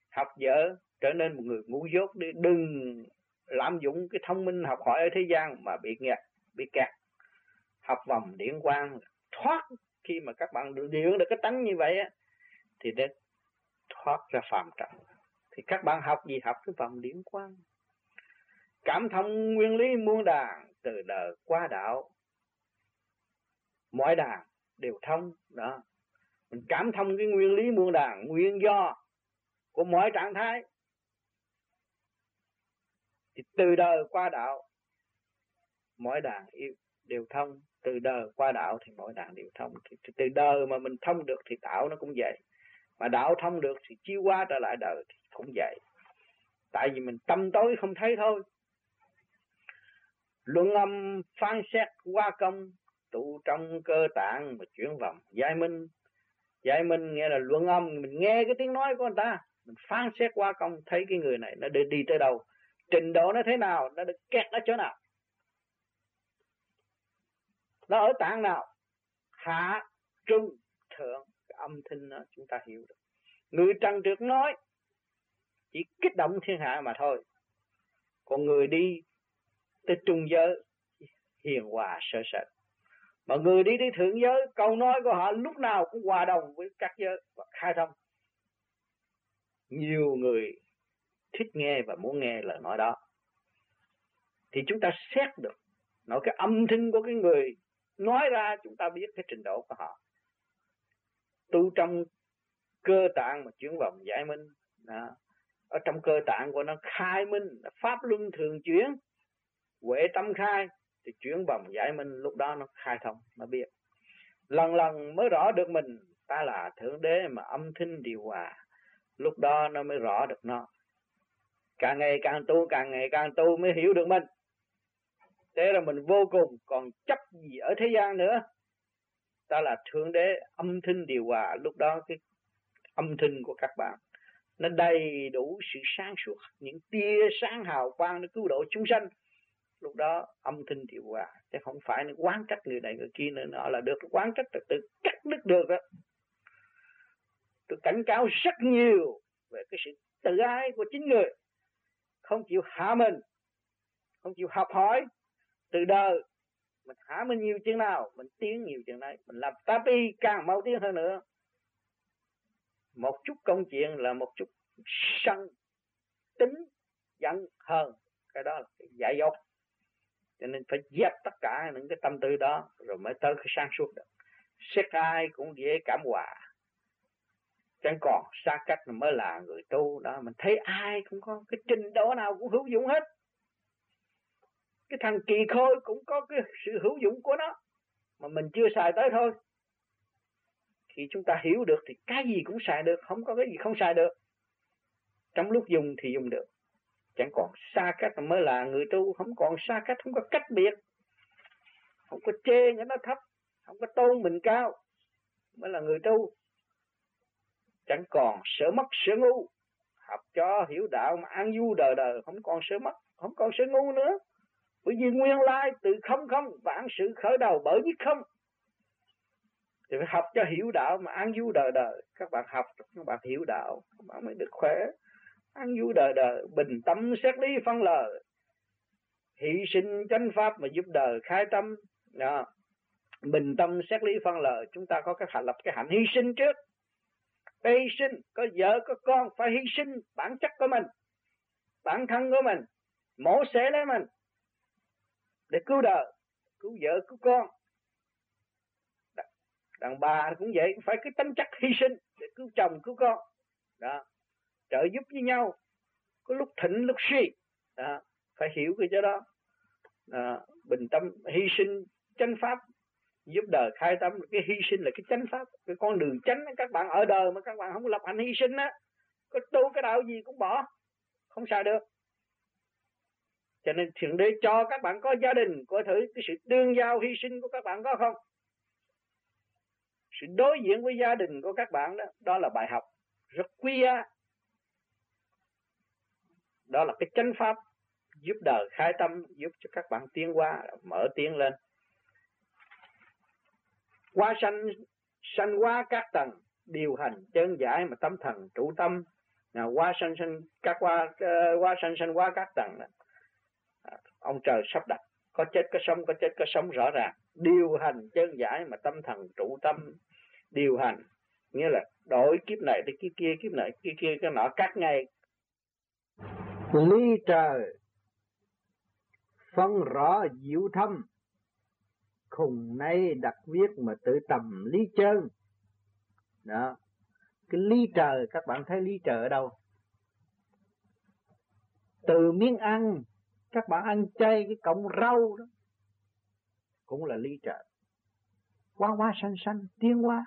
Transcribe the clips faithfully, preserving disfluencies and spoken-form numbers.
học dở trở nên một người ngu dốt đi, đừng lạm dụng cái thông minh học hỏi ở thế gian mà bị nghẹt, bị kẹt. Học vòng điển quang thoát, khi mà các bạn điển được cái tánh như vậy á thì để thoát ra phàm trần. Thì các bạn học gì? Học cái vòng điển quang. Cảm thông nguyên lý muôn đàn, từ đời qua đạo mỗi đàn đều thông đó. Mình cảm thông cái nguyên lý muôn đàn, nguyên do của mỗi trạng thái, thì từ đời qua đạo mỗi đàn đều thông. Từ đời qua đạo thì mỗi đàn đều thông. Thì từ đời mà mình thông được thì đạo nó cũng vậy, mà đạo thông được thì chiêu qua trở lại đời thì cũng vậy. Tại vì mình tâm tối không thấy thôi. Luận âm phán xét qua công, tụ trong cơ tạng mà chuyển vòng giải minh. Giải minh nghĩa là luận âm, mình nghe cái tiếng nói của người ta, mình phán xét qua công, thấy cái người này nó đi, đi tới đâu, trình độ nó thế nào, nó được kẹt ở chỗ nào, nó ở tạng nào, hạ trung thượng, cái âm thanh đó chúng ta hiểu được. Người trần trượt nói chỉ kích động thiên hạ mà thôi, còn người đi tới trung giới hiền hòa sơ sệt, mà người đi tới thượng giới, câu nói của họ lúc nào cũng hòa đồng với các giới và khai thông. Nhiều người thích nghe và muốn nghe lời nói đó, thì chúng ta xét được nói cái âm thanh của cái người nói ra, chúng ta biết cái trình độ của họ. Tu trong cơ tạng mà chuyển vòng giải minh đó. Ở trong cơ tạng của nó khai minh, pháp luân thường chuyển, huệ tâm khai thì chuyển vòng giải minh, lúc đó nó khai thông, nó biết. Lần lần mới rõ được mình ta là thượng đế mà âm thanh điều hòa, lúc đó nó mới rõ được nó. Càng ngày càng tu, càng ngày càng tu mới hiểu được mình. Thế là mình vô cùng, còn chấp gì ở thế gian nữa. Ta là thượng đế âm thanh điều hòa, lúc đó cái âm thanh của các bạn nó đầy đủ sự sáng suốt, những tia sáng hào quang nó cứu độ chúng sanh. Lúc đó âm thanh điều hòa, chứ không phải nó quán trách người này người kia nữa, nó là được quán trách từ từ cắt đứt được đó. Tôi cảnh cáo rất nhiều về cái sự tự ái của chính người, không chịu hạ mình, không chịu học hỏi. Từ đời mình hạ mình nhiều chừng nào, mình tiến nhiều chừng đấy, mình làm tapi càng mau tiến hơn nữa. Một chút công chuyện là một chút sân tính giận hờn, cái đó là cái dại dột. Cho nên phải dẹp tất cả những cái tâm tư đó rồi mới tới cái sáng suốt được. Xét ai cũng dễ cảm hòa, chẳng còn xa cách mới là người tu đó. Mình thấy ai cũng có cái trình độ nào cũng hữu dụng hết. Cái thằng kỳ khôi cũng có cái sự hữu dụng của nó, mà mình chưa xài tới thôi. Khi chúng ta hiểu được thì cái gì cũng xài được, không có cái gì không xài được. Trong lúc dùng thì dùng được, chẳng còn xa cách mới là người tu. Không còn xa cách, không có cách biệt, không có chê nó thấp, không có tôn mình cao, mới là người tu. Chẳng còn sợ mất sợ ngu, học cho hiểu đạo mà an vui đời đời, không còn sợ mất, không còn sợ ngu nữa. Bởi vì nguyên lai từ không không, vạn sự khởi đầu bởi nhất không. Thì phải học cho hiểu đạo mà an vui đời đời. Các bạn học, các bạn hiểu đạo, các bạn mới được khỏe, an vui đời đời, bình tâm xét lý phân lời, hy sinh chánh pháp mà giúp đời khai tâm đó. Bình tâm xét lý phân lời, chúng ta có cái hạnh lập cái hạnh hy sinh trước. Cái hy sinh, có vợ có con phải hy sinh bản chất của mình, bản thân của mình, mổ xẻ lấy mình để cứu đời, cứu vợ cứu con. Đàn bà cũng vậy, phải cái tính chất hy sinh để cứu chồng cứu con đó, trợ giúp với nhau, có lúc thịnh lúc suy đó, phải hiểu cái chỗ đó. đó. Bình tâm hy sinh chánh pháp giúp đời khai tâm, cái hy sinh là cái chánh pháp, cái con đường chánh. Các bạn ở đời mà các bạn không lập hạnh hy sinh á, có tu cái đạo gì cũng bỏ, không xài được. Cho nên Thượng Đế cho các bạn có gia đình, coi thử cái sự tương giao hy sinh của các bạn có không. Sự đối diện với gia đình của các bạn đó, đó là bài học rất quý giá. Đó là cái chánh pháp giúp đời khai tâm, giúp cho các bạn tiến qua, mở tiến lên. Qua sanh, sanh qua các tầng, điều hành chân giải mà tâm thần trụ tâm, à, qua sanh sanh các qua uh, qua sanh sanh qua các tầng đó. À, ông trời sắp đặt có chết có sống, có chết có sống rõ ràng, điều hành chân giải mà tâm thần trụ tâm điều hành, nghĩa là đổi kiếp này tới kiếp kia, kiếp này kiếp kia cái nọ các ngày. Ly trời phân rõ diệu thâm, khùng nay đặt viết mà tự tầm lý chân. Đó, cái ly trời, các bạn thấy ly trời ở đâu? Từ miếng ăn, các bạn ăn chay cái cọng rau đó cũng là ly trời. Hoa hoa xanh xanh tiến hóa,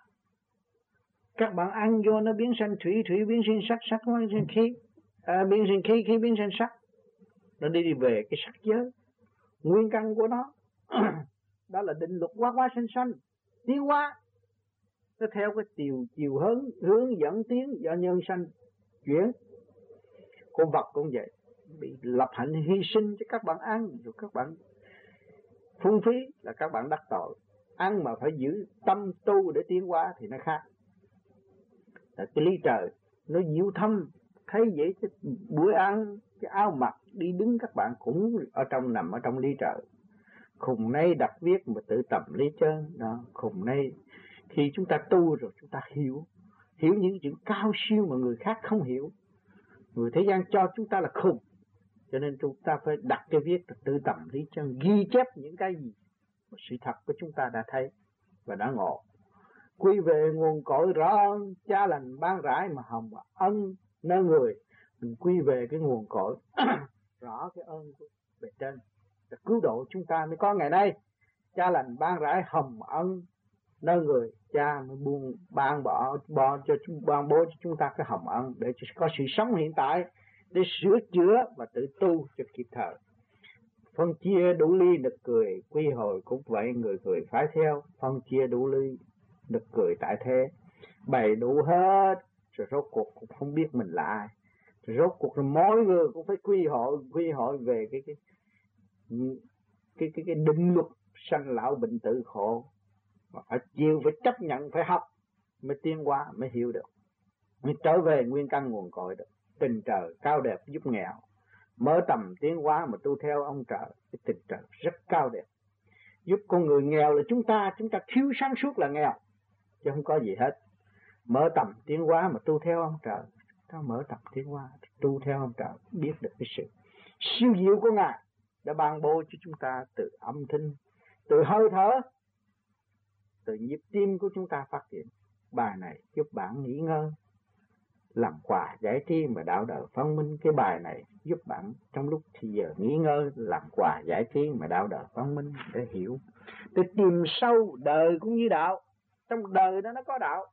các bạn ăn vô nó biến thành thủy, thủy biến thành sắc, sắc biến thành khí, à, biến thành khí, khí biến thành sắc, nó đi đi về cái sắc giới nguyên căn của nó. Đó là định luật hóa hóa sanh sanh tiến hóa, nó theo cái chiều chiều hướng hướng dẫn tiến do nhân sanh chuyển. Con vật cũng vậy, bị lập hạnh hy sinh cho các bạn ăn, rồi các bạn phung phí là các bạn đắc tội. Ăn mà phải giữ tâm tu để tiến hóa thì nó khác. Là cái ly trời nó diệu thâm, thấy vậy chứ buổi ăn cái áo mặc đi đứng các bạn cũng ở trong, nằm ở trong ly trời. Khùng nay đặt viết mà tự tầm lý chân đó. Khùng nay khi chúng ta tu rồi chúng ta hiểu, hiểu những chuyện cao siêu mà người khác không hiểu. Người thế gian cho chúng ta là khùng, cho nên chúng ta phải đặt cái viết tự tầm lý chân, ghi chép những cái gì sự thật của chúng ta đã thấy và đã ngộ. Quy về nguồn cội rõ ơn, cha lành ban rãi mà hồng ân nơi người. Mình quy về cái nguồn cội rõ cái ơn của bề trên để cứu độ chúng ta mới có ngày nay. Cha lành ban rãi hồng ân nơi người, cha mới buông ban bỏ bỏ cho chúng ban bố cho chúng ta cái hồng ân để có sự sống hiện tại, để sửa chữa và tự tu cho kịp thời. Phân chia đủ ly nực cười, quy hồi cũng vậy, người cười phải theo. Phân chia đủ ly nực cười tại thế, bày đủ hết rồi rốt cuộc cũng không biết mình là ai. Rồi rốt cuộc rồi mỗi người cũng phải quy hội quy hội về cái cái cái cái, cái định luật sanh lão bệnh tử khổ, mà phải chịu, phải chấp nhận, phải học mới tiến hóa, mới hiểu được, mới trở về nguyên căn nguồn cội được. Tình trời cao đẹp giúp nghèo, mở tầm tiến hóa mà tu theo ông trời. Cái tình trời rất cao đẹp, giúp con người nghèo là chúng ta, chúng ta thiếu sáng suốt là nghèo, chứ không có gì hết. Mở tầm tiến hóa mà tu theo ông trời, ta mở tầm tiến hóa tu theo ông trời, biết được cái sự siêu diệu của Ngài đã ban bố cho chúng ta từ âm thanh, từ hơi thở, từ nhịp tim của chúng ta phát triển. Bài này giúp bạn nghỉ ngơi, làm quà giải trí mà đạo đời phân minh. Cái bài này giúp bạn trong lúc thì giờ nghỉ ngơi, làm quà giải trí mà đạo đời phân minh, để hiểu, để tìm sâu đời cũng như đạo. Trong đời đó nó có đạo.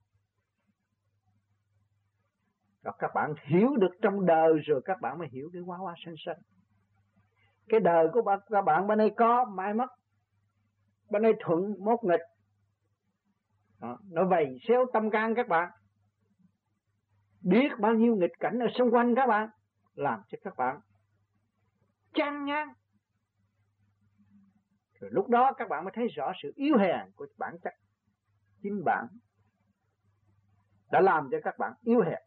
Rồi các bạn hiểu được trong đời rồi các bạn mới hiểu cái hóa hóa sanh sanh. Cái đời của các bạn bên đây có, mai mất. Bên đây thuận, mốt nghịch. Đó, nó vầy xéo tâm can các bạn. Biết bao nhiêu nghịch cảnh ở xung quanh các bạn, làm cho các bạn chán ngán. Rồi lúc đó các bạn mới thấy rõ sự yếu hèn của bản chất. Chính bạn đã làm cho các bạn yếu hèn.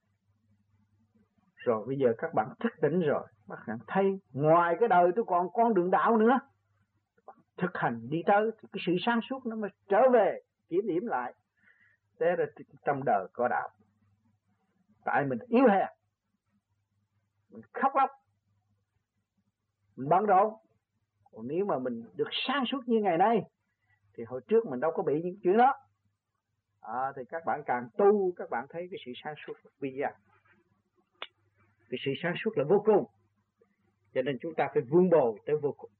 Rồi bây giờ các bạn thức tỉnh rồi, các bạn thấy ngoài cái đời tôi còn con đường đạo nữa. Thực hành đi tới thì cái sự sáng suốt nó mới trở về, kiểm điểm lại. Thế là trong đời có đạo. Tại mình yếu hèn, mình khóc lóc, mình bận rộn. Còn nếu mà mình được sáng suốt như ngày nay thì hồi trước mình đâu có bị những chuyện đó. À, thì các bạn càng tu, các bạn thấy cái sự sáng suốt vi gia. Cái sự sáng suốt là vô cùng. Cho nên chúng ta phải vun bồi tới vô cùng.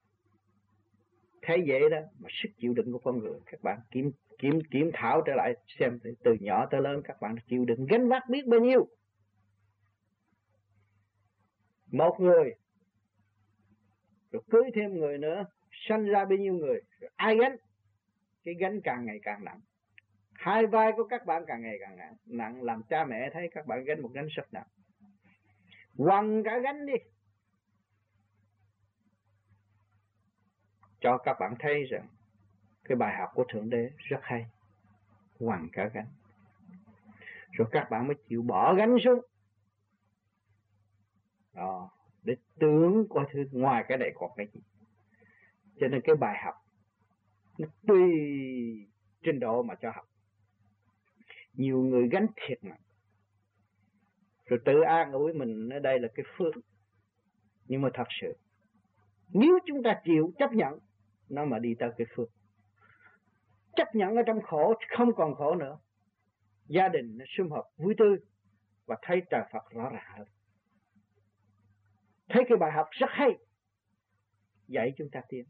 Thấy vậy đó mà sức chịu đựng của con người, các bạn kiểm kiểm kiểm thảo trở lại xem, từ nhỏ tới lớn các bạn chịu đựng gánh vác biết bao nhiêu. Một người rồi cưới thêm người nữa, sanh ra bao nhiêu người, rồi ai gánh? Cái gánh càng ngày càng nặng. Hai vai của các bạn càng ngày càng nặng, nặng làm cha mẹ thấy các bạn gánh một gánh rất nặng. Quăng cả gánh đi, cho các bạn thấy rằng cái bài học của Thượng Đế rất hay. Quăng cả gánh, rồi các bạn mới chịu bỏ gánh xuống, đó, để tưởng coi thứ ngoài cái này còn cái gì. Cho nên cái bài học nó tùy trình độ mà cho học. Nhiều người gánh thiệt nặng rồi tự an ủi mình ở đây là cái phước. Nhưng mà thật sự nếu chúng ta chịu chấp nhận nó mà đi tới cái phước, chấp nhận ở trong khổ không còn khổ nữa, gia đình nó sum họp vui tươi và thấy trời Phật rõ ràng hơn. Thấy cái bài học rất hay dạy chúng ta tiến.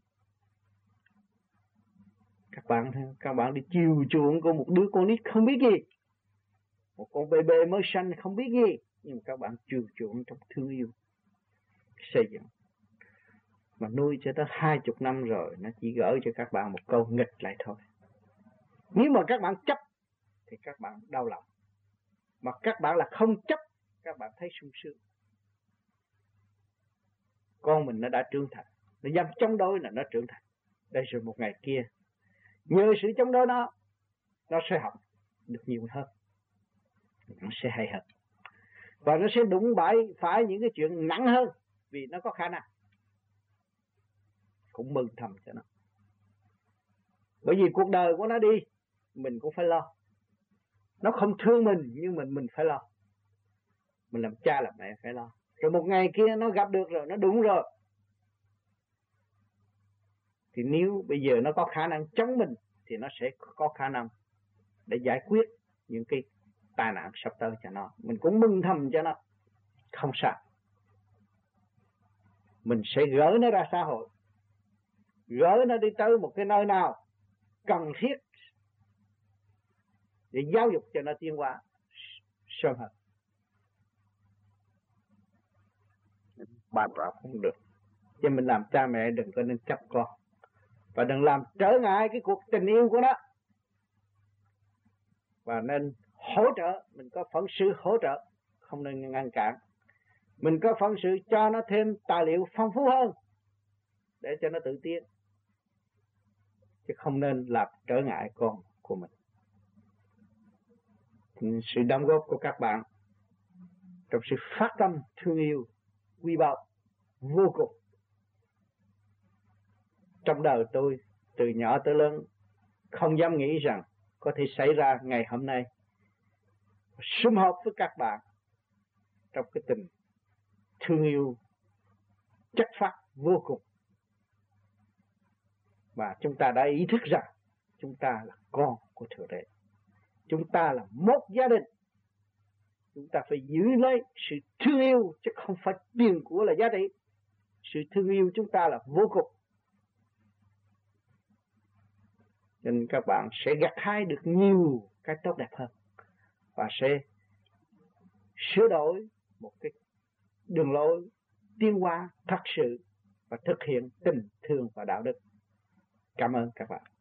Các bạn các bạn đi chiều chuộng của một đứa con nít không biết gì, một con bê bê mới sanh không biết gì, nhưng các bạn chiều chuộng trong thương yêu xây dựng, mà nuôi cho tới hai chục năm rồi nó chỉ gửi cho các bạn một câu nghịch lại thôi. Nếu mà các bạn chấp thì các bạn đau lòng, mà các bạn là không chấp các bạn thấy sung sướng. Con mình nó đã trưởng thành, nó dám chống đối là nó trưởng thành. Đây rồi một ngày kia nhờ sự chống đối nó, nó sẽ học được nhiều hơn, nó sẽ hay hơn, và nó sẽ đụng bại phải những cái chuyện nặng hơn vì nó có khả năng. Cũng mừng thầm cho nó, bởi vì cuộc đời của nó đi mình cũng phải lo. Nó không thương mình nhưng mình mình phải lo. Mình làm cha làm mẹ phải lo. Rồi một ngày kia nó gặp được rồi, nó đúng rồi, thì nếu bây giờ nó có khả năng chống mình thì nó sẽ có khả năng để giải quyết những cái tai nạn sắp tới cho nó. Mình cũng mừng thầm cho nó, không sao. Mình sẽ gỡ nó ra xã hội, gỡ nó đi tới một cái nơi nào cần thiết để giáo dục cho nó tiến hóa sớm hơn. Bàn rộng không được, cho mình làm cha mẹ đừng có nên chấp con, và đừng làm trở ngại cái cuộc tình yêu của nó, và nên hỗ trợ. Mình có phận sự hỗ trợ, không nên ngăn cản. Mình có phận sự cho nó thêm tài liệu phong phú hơn để cho nó tự tiến, chứ không nên làm trở ngại con của mình. Sự đóng góp của các bạn trong sự phát tâm thương yêu quý báu vô cùng. Trong đời tôi từ nhỏ tới lớn không dám nghĩ rằng có thể xảy ra ngày hôm nay, sum họp với các bạn trong cái tình thương yêu chất phát vô cùng. Và chúng ta đã ý thức rằng chúng ta là con của Thượng Đế, chúng ta là một gia đình. Chúng ta phải giữ lấy sự thương yêu, chứ không phải tiền của là giá trị. Sự thương yêu chúng ta là vô cùng. Nên các bạn sẽ gặt hái được nhiều cái tốt đẹp hơn, và sẽ sửa đổi một cái đường lối tiến hóa thật sự và thực hiện tình thương và đạo đức. Cảm ơn các bạn.